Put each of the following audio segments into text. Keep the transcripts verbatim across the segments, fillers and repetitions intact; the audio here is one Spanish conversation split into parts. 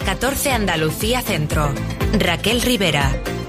catorce Andalucía Centro. Raquel Rivera.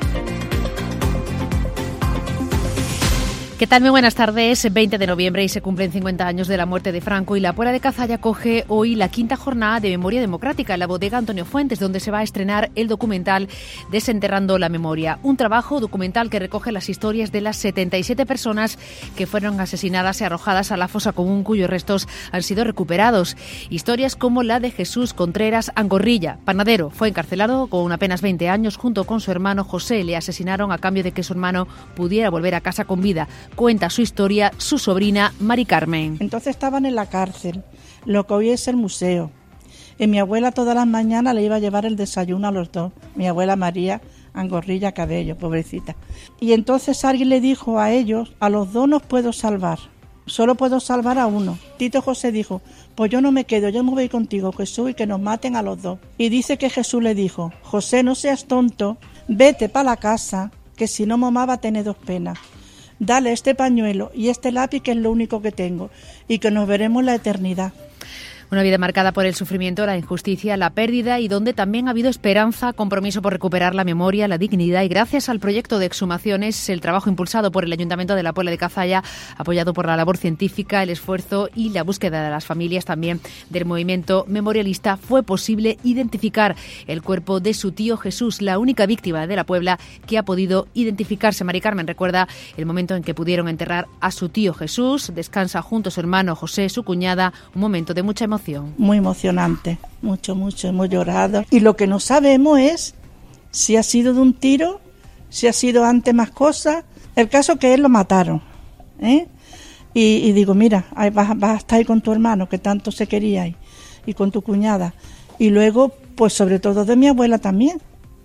¿Qué tal? Muy buenas tardes. veinte de noviembre y se cumplen cincuenta años de la muerte de Franco y la Puebla de Cazalla acoge hoy la quinta jornada de Memoria Democrática en la bodega Antonio Fuentes, donde se va a estrenar el documental Desenterrando la Memoria. Un trabajo documental que recoge las historias de las setenta y siete personas que fueron asesinadas y arrojadas a la fosa común, cuyos restos han sido recuperados. Historias como la de Jesús Contreras Angorrilla, panadero. Fue encarcelado con apenas veinte años junto con su hermano José. Le asesinaron a cambio de que su hermano pudiera volver a casa con vida. Cuenta su historia su sobrina Mari Carmen. Entonces estaban en la cárcel, lo que hoy es el museo. Y mi abuela todas las mañanas le iba a llevar el desayuno a los dos. Mi abuela María Angorrilla Cabello, pobrecita. Y entonces alguien le dijo a ellos, a los dos no puedo salvar, solo puedo salvar a uno. Tito José dijo, pues yo no me quedo, yo me voy contigo, Jesús, y que nos maten a los dos. Y dice que Jesús le dijo, José, no seas tonto, vete para la casa, que si no mamá va a tener dos penas. Dale este pañuelo y este lápiz, que es lo único que tengo, y que nos veremos en la eternidad. Una vida marcada por el sufrimiento, la injusticia, la pérdida y donde también ha habido esperanza, compromiso por recuperar la memoria, la dignidad y gracias al proyecto de exhumaciones, el trabajo impulsado por el Ayuntamiento de la Puebla de Cazalla, apoyado por la labor científica, el esfuerzo y la búsqueda de las familias también del movimiento memorialista, fue posible identificar el cuerpo de su tío Jesús, la única víctima de la Puebla que ha podido identificarse. Mari Carmen recuerda el momento en que pudieron enterrar a su tío Jesús. Descansa junto a su hermano José, su cuñada, un momento de mucha emoción. Muy emocionante, mucho, mucho, hemos llorado. Y lo que no sabemos es si ha sido de un tiro, si ha sido antes más cosas. El caso que él lo mataron, ¿eh? Y, y digo, mira, ahí vas, vas a estar ahí con tu hermano, que tanto se quería, y, y con tu cuñada. Y luego, pues sobre todo de mi abuela también.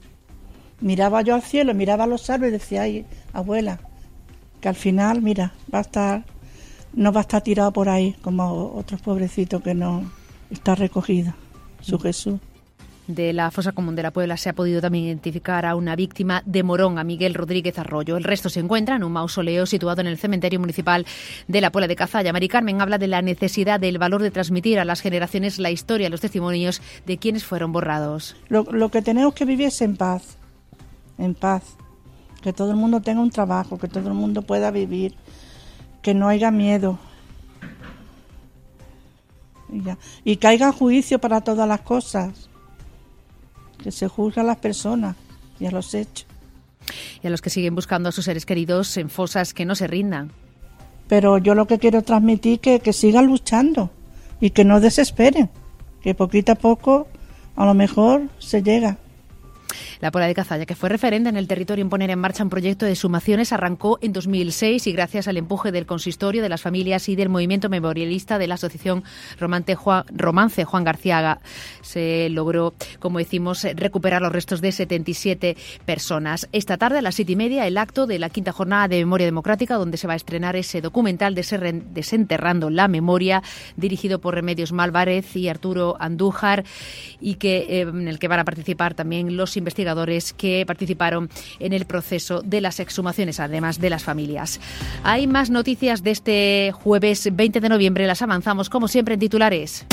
Miraba yo al cielo, miraba a los árboles y decía, ay, abuela, que al final, mira, va a estar... no va a estar tirado por ahí como otros pobrecitos que no está recogido, su Jesús. De la fosa común de la Puebla se ha podido también identificar a una víctima de Morón, a Miguel Rodríguez Arroyo. El resto se encuentra en un mausoleo situado en el cementerio municipal de la Puebla de Cazalla. Mari Carmen habla de la necesidad del valor de transmitir a las generaciones la historia, los testimonios de quienes fueron borrados. Lo, lo que tenemos que vivir es en paz, en paz, que todo el mundo tenga un trabajo, que todo el mundo pueda vivir, que no haya miedo y, ya. y que haya juicio para todas las cosas, que se juzgue a las personas y a los hechos. Y a los que siguen buscando a sus seres queridos en fosas, que no se rindan. Pero yo lo que quiero transmitir es que, que sigan luchando y que no desesperen, que poquito a poco a lo mejor se llega. La Puebla de Cazalla, que fue referente en el territorio en poner en marcha un proyecto de exhumaciones, arrancó en dos mil seis y gracias al empuje del consistorio, de las familias y del movimiento memorialista de la asociación Romance Juan, Romance Juan García se logró, como decimos, recuperar los restos de setenta y siete personas. Esta tarde a las siete y media el acto de la quinta jornada de Memoria Democrática, donde se va a estrenar ese documental de Desenterrando la Memoria, dirigido por Remedios Málvarez y Arturo Andújar, y que eh, en el que van a participar también los investigadores que participaron en el proceso de las exhumaciones, además de las familias. Hay más noticias de este jueves veinte de noviembre, las avanzamos como siempre en titulares.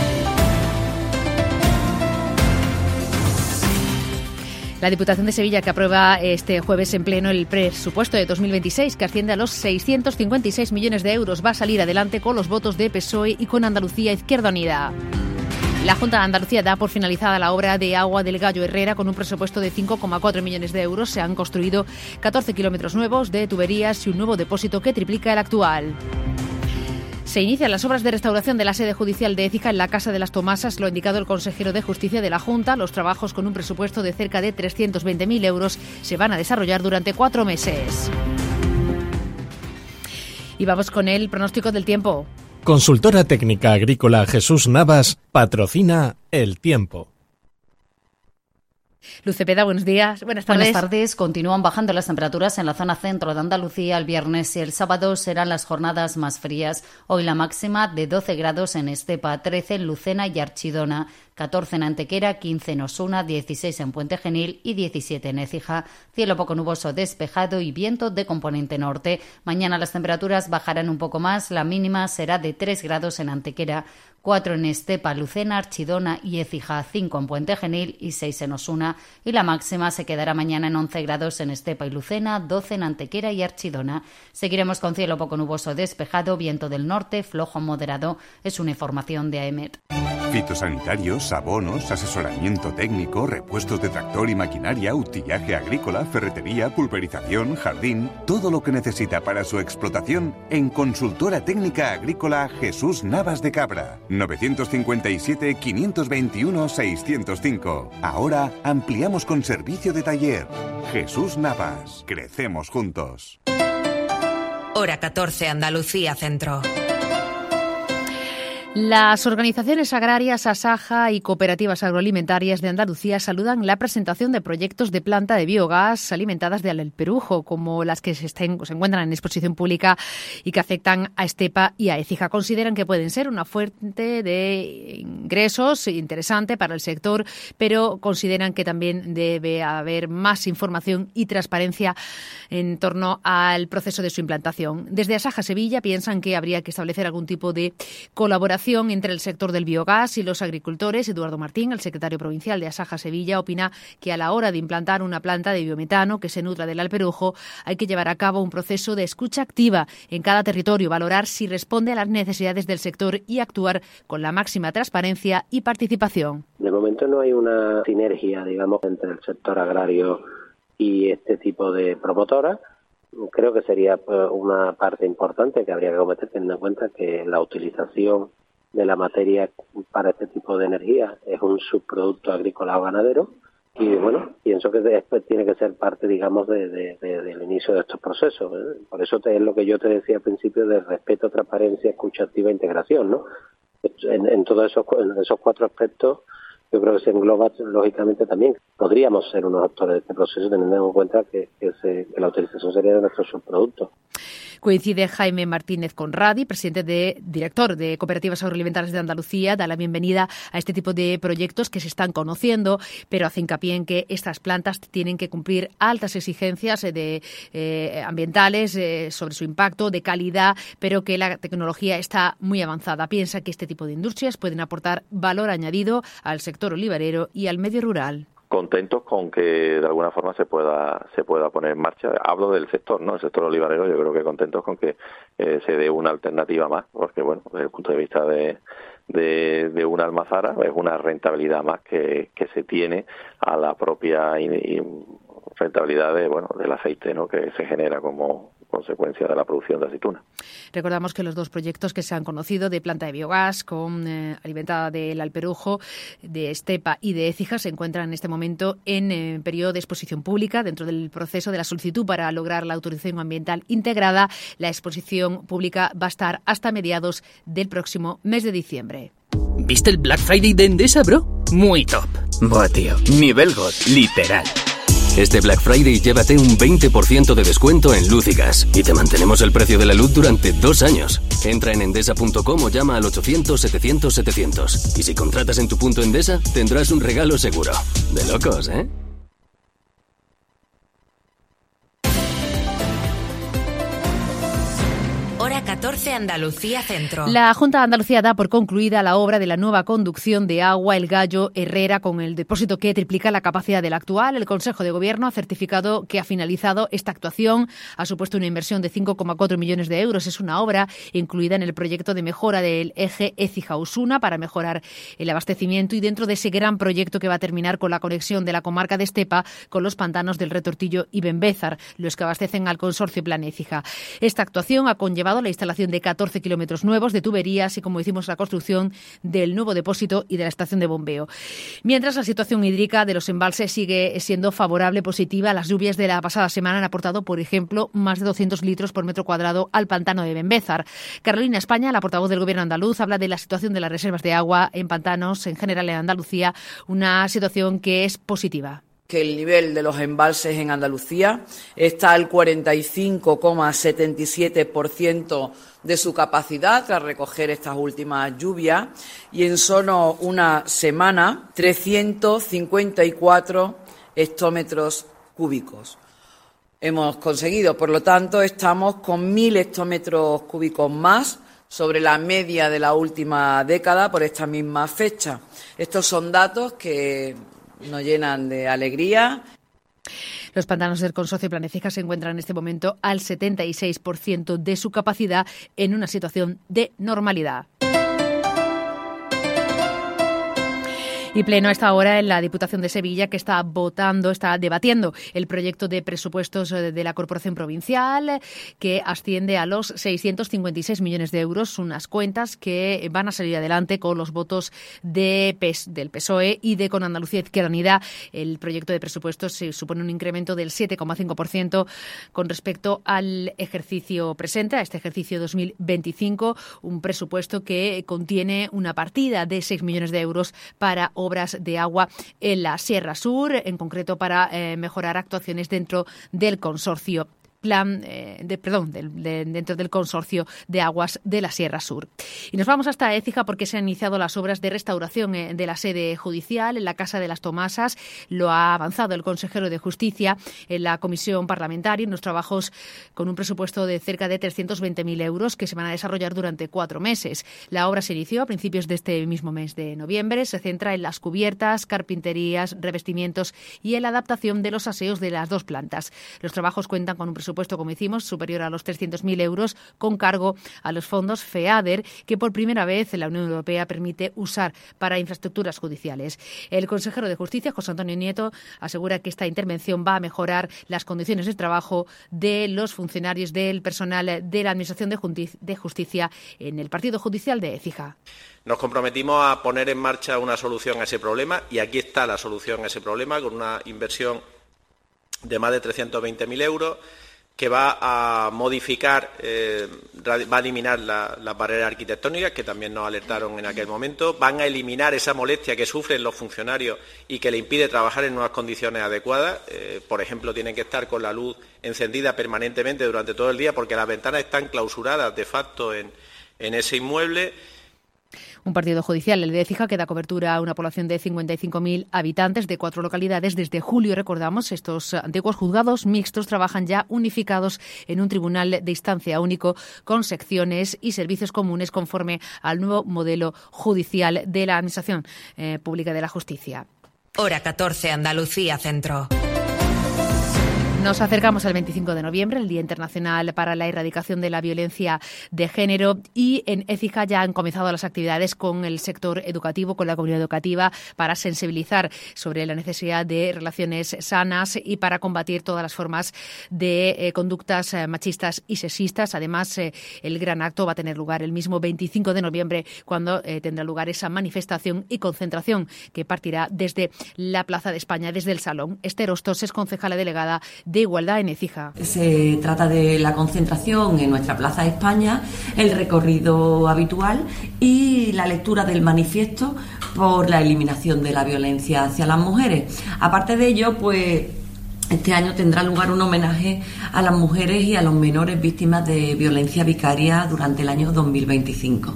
La Diputación de Sevilla, que aprueba este jueves en pleno el presupuesto de dos mil veintiséis, que asciende a los seiscientos cincuenta y seis millones de euros, va a salir adelante con los votos de P S O E y con Andalucía Izquierda Unida. La Junta de Andalucía da por finalizada la obra de agua del Gallo Herrera con un presupuesto de cinco coma cuatro millones de euros. Se han construido catorce kilómetros nuevos de tuberías y un nuevo depósito que triplica el actual. Se inician las obras de restauración de la sede judicial de Écija en la Casa de las Tomasas, lo ha indicado el consejero de Justicia de la Junta. Los trabajos, con un presupuesto de cerca de trescientos veinte mil euros, se van a desarrollar durante cuatro meses. Y vamos con el pronóstico del tiempo. Consultora Técnica Agrícola Jesús Navas patrocina el tiempo. Luz Cepeda, buenos días. Buenas tardes. Buenas tardes. Continúan bajando las temperaturas en la zona centro de Andalucía. El viernes y el sábado serán las jornadas más frías. Hoy la máxima de doce grados en Estepa, trece en Lucena y Archidona, catorce en Antequera, quince en Osuna, dieciséis en Puente Genil y diecisiete en Écija. Cielo poco nuboso despejado y viento de componente norte. Mañana las temperaturas bajarán un poco más, la mínima será de tres grados en Antequera, cuatro en Estepa, Lucena, Archidona y Écija, cinco en Puente Genil y seis en Osuna, y la máxima se quedará mañana en once grados en Estepa y Lucena, doce en Antequera y Archidona. Seguiremos con cielo poco nuboso despejado, viento del norte, flojo moderado. Es una información de AEMET. Fitosanitarios, abonos, asesoramiento técnico, repuestos de tractor y maquinaria, utillaje agrícola, ferretería, pulverización, jardín, todo lo que necesita para su explotación en Consultora Técnica Agrícola Jesús Navas de Cabra. novecientos cincuenta y siete, quinientos veintiuno, seiscientos cinco. Ahora ampliamos con servicio de taller. Jesús Navas. Crecemos juntos. Hora catorce, Andalucía Centro. Las organizaciones agrarias Asaja y cooperativas agroalimentarias de Andalucía saludan la presentación de proyectos de planta de biogás alimentadas de Alperujo, como las que se, estén, se encuentran en exposición pública y que afectan a Estepa y a Écija. Consideran que pueden ser una fuente de ingresos interesante para el sector, pero consideran que también debe haber más información y transparencia en torno al proceso de su implantación. Desde Asaja Sevilla piensan que habría que establecer algún tipo de colaboración entre el sector del biogás y los agricultores. Eduardo Martín, el secretario provincial de Asaja Sevilla, opina que a la hora de implantar una planta de biometano que se nutra del Alperujo hay que llevar a cabo un proceso de escucha activa en cada territorio, valorar si responde a las necesidades del sector y actuar con la máxima transparencia y participación. De momento no hay una sinergia, digamos, entre el sector agrario y este tipo de promotoras. Creo que sería una parte importante que habría que cometer, teniendo en cuenta que la utilización de la materia para este tipo de energía es un subproducto agrícola o ganadero, y bueno, pienso que después tiene que ser parte, digamos, de, de, de, del inicio de estos procesos, ¿eh? Por eso te, es lo que yo te decía al principio de respeto, transparencia, escucha activa e integración, ¿no? En, en todos esos, en esos cuatro aspectos yo creo que se engloba, lógicamente, también. Podríamos ser unos actores de este proceso, teniendo en cuenta que, que, se, que la utilización sería de nuestros subproductos. Coincide Jaime Martínez Conradi, presidente de director de Cooperativas Agroalimentarias de Andalucía, da la bienvenida a este tipo de proyectos que se están conociendo, pero hace hincapié en que estas plantas tienen que cumplir altas exigencias de eh, ambientales eh, sobre su impacto, de calidad, pero que la tecnología está muy avanzada. Piensa que este tipo de industrias pueden aportar valor añadido al sector olivarero y al medio rural. Contentos con que de alguna forma se pueda se pueda poner en marcha. Hablo del sector, ¿no? El sector olivarero, yo creo que contentos con que eh, se dé una alternativa más, porque bueno, desde el punto de vista de de, de una almazara es una rentabilidad más que, que se tiene a la propia y, y rentabilidad de bueno del aceite, ¿no? Que se genera como consecuencia de la producción de aceituna. Recordamos que los dos proyectos que se han conocido de planta de biogás con eh, alimentada del Alperujo, de Estepa y de Écija se encuentran en este momento en eh, periodo de exposición pública dentro del proceso de la solicitud para lograr la autorización ambiental integrada. La exposición pública va a estar hasta mediados del próximo mes de diciembre. ¿Viste el Black Friday de Endesa, bro? Muy top. Buah, tío, nivel God, literal. Este Black Friday llévate un veinte por ciento de descuento en luz y gas y te mantenemos el precio de la luz durante dos años. Entra en endesa punto com o llama al ochocientos, setecientos, setecientos. Y si contratas en tu punto Endesa, tendrás un regalo seguro. De locos, ¿eh? Hora catorce, Andalucía Centro. La Junta de Andalucía da por concluida la obra de la nueva conducción de agua El Gallo Herrera con el depósito que triplica la capacidad del actual. El Consejo de Gobierno ha certificado que ha finalizado esta actuación. Ha supuesto una inversión de cinco coma cuatro millones de euros. Es una obra incluida en el proyecto de mejora del eje Écija-Osuna para mejorar el abastecimiento y dentro de ese gran proyecto que va a terminar con la conexión de la comarca de Estepa con los pantanos del Retortillo y Benbézar, los que abastecen al consorcio Plan Écija. Esta actuación ha conllevado la instalación de catorce kilómetros nuevos de tuberías y, como decimos, la construcción del nuevo depósito y de la estación de bombeo. Mientras, la situación hídrica de los embalses sigue siendo favorable, positiva. Las lluvias de la pasada semana han aportado, por ejemplo, más de doscientos litros por metro cuadrado al pantano de Benbézar. Carolina España, la portavoz del Gobierno andaluz, habla de la situación de las reservas de agua en pantanos en general en Andalucía, una situación que es positiva. que el nivel de los embalses en Andalucía está al cuarenta y cinco coma setenta y siete por ciento de su capacidad tras recoger estas últimas lluvias y en solo una semana trescientos cincuenta y cuatro hectómetros cúbicos. Hemos conseguido, por lo tanto, estamos con mil hectómetros cúbicos más sobre la media de la última década por esta misma fecha. Estos son datos que nos llenan de alegría. Los pantanos del consorcio Planecija se encuentran en este momento al setenta y seis por ciento de su capacidad en una situación de normalidad. Y pleno a esta hora en la Diputación de Sevilla, que está votando, está debatiendo el proyecto de presupuestos de la Corporación Provincial, que asciende a los seiscientos cincuenta y seis millones de euros, unas cuentas que van a salir adelante con los votos de P E S, del P S O E y de Con Andalucía Izquierda Unida. El proyecto de presupuestos se supone un incremento del siete coma cinco por ciento con respecto al ejercicio presente, a este ejercicio dos mil veinticinco, un presupuesto que contiene una partida de seis millones de euros para obras de agua en la Sierra Sur, en concreto para eh, mejorar actuaciones dentro del consorcio. plan eh, de perdón de, de, dentro del consorcio de aguas de la Sierra Sur. Y nos vamos hasta Écija porque se han iniciado las obras de restauración eh, de la sede judicial en la Casa de las Tomasas. Lo ha avanzado el consejero de Justicia en la comisión parlamentaria, en los trabajos con un presupuesto de cerca de trescientos veinte mil euros que se van a desarrollar durante cuatro meses. La obra se inició a principios de este mismo mes de noviembre. Se centra en las cubiertas, carpinterías, revestimientos y en la adaptación de los aseos de las dos plantas. Los trabajos cuentan con un presupuesto presupuesto, como decimos, superior a los trescientos mil euros, con cargo a los fondos FEADER, que por primera vez la Unión Europea permite usar para infraestructuras judiciales. El consejero de Justicia, José Antonio Nieto, asegura que esta intervención va a mejorar las condiciones de trabajo de los funcionarios del personal de la Administración de Justicia en el Partido Judicial de Écija. Nos comprometimos a poner en marcha una solución a ese problema y aquí está la solución a ese problema, con una inversión de más de trescientos veinte mil euros que va a modificar, eh, va a eliminar la, las barreras arquitectónicas que también nos alertaron en aquel momento, van a eliminar esa molestia que sufren los funcionarios y que le impide trabajar en unas condiciones adecuadas. Eh, por ejemplo, tienen que estar con la luz encendida permanentemente durante todo el día porque las ventanas están clausuradas de facto en, en ese inmueble. Un partido judicial, el de Écija, que da cobertura a una población de cincuenta y cinco mil habitantes de cuatro localidades. Desde julio, recordamos, estos antiguos juzgados mixtos trabajan ya unificados en un tribunal de instancia único con secciones y servicios comunes conforme al nuevo modelo judicial de la Administración eh, Pública de la Justicia. Hora catorce, Andalucía Centro. Nos acercamos al veinticinco de noviembre, el Día Internacional para la Erradicación de la Violencia de Género, y en Écija ya han comenzado las actividades con el sector educativo, con la comunidad educativa, para sensibilizar sobre la necesidad de relaciones sanas y para combatir todas las formas de eh, conductas eh, machistas y sexistas. Además, eh, el gran acto va a tener lugar el mismo veinticinco de noviembre, cuando eh, tendrá lugar esa manifestación y concentración que partirá desde la Plaza de España, desde el Salón. Esther Hostos es concejala delegada de Igualdad en Écija. Se trata de la concentración en nuestra Plaza de España, el recorrido habitual y la lectura del manifiesto por la eliminación de la violencia hacia las mujeres. Aparte de ello, pues este año tendrá lugar un homenaje a las mujeres y a los menores víctimas de violencia vicaria durante el año dos mil veinticinco.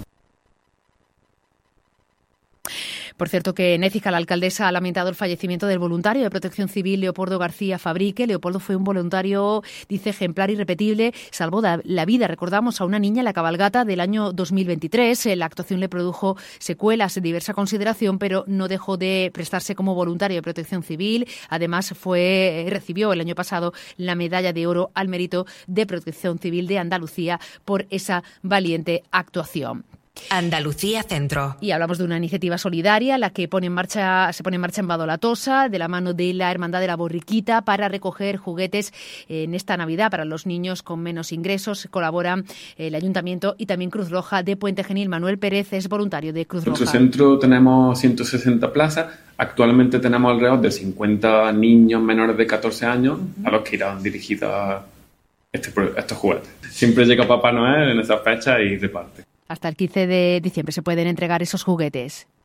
Por cierto, que en Écija la alcaldesa ha lamentado el fallecimiento del voluntario de Protección Civil Leopoldo García Fabrique. Leopoldo fue un voluntario, dice, ejemplar, irrepetible. Salvó la vida, recordamos, a una niña en la cabalgata del año dos mil veintitrés. La actuación le produjo secuelas de diversa consideración, pero no dejó de prestarse como voluntario de Protección Civil. Además, fue recibió el año pasado la Medalla de Oro al Mérito de Protección Civil de Andalucía por esa valiente actuación. Andalucía Centro. Y hablamos de una iniciativa solidaria, la que pone en marcha, se pone en marcha en Badolatosa, de la mano de la Hermandad de la Borriquita, para recoger juguetes en esta Navidad para los niños con menos ingresos. Colaboran el Ayuntamiento y también Cruz Roja de Puente Genil. Manuel Pérez es voluntario de Cruz Roja. En nuestro centro tenemos ciento sesenta plazas. Actualmente tenemos alrededor de cincuenta niños menores de catorce años uh-huh. a los que irán dirigidos este, estos juguetes. Siempre llega Papá Noel en esa fecha y reparte. Hasta el quince de diciembre se pueden entregar esos juguetes.